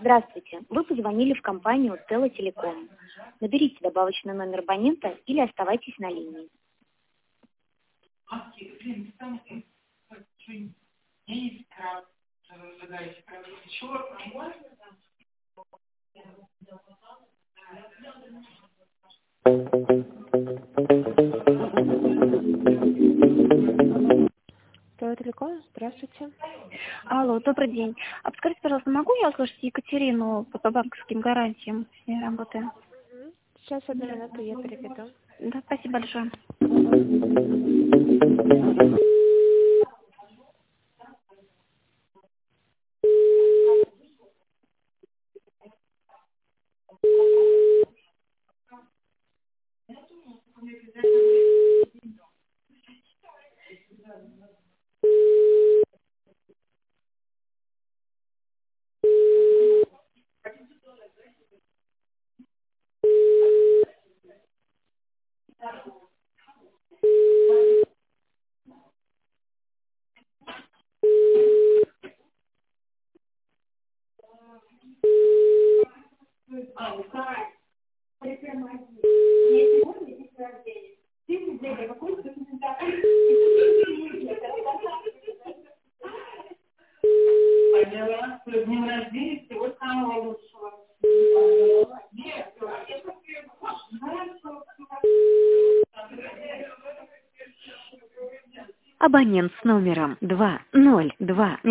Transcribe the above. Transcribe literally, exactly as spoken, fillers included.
Здравствуйте. Вы позвонили в компанию Тело Телеком. Наберите добавочный номер абонента или оставайтесь на линии. Тело Телеком, здравствуйте. Алло, добрый день. А подскажите, пожалуйста, могу я услышать Екатерину по банковским гарантиям, с ней работаю? Сейчас, одну минуту, я переведу. Да, спасибо большое. Поняла, что днем рождения всего самого лучшего. Абонент с номером два ноль два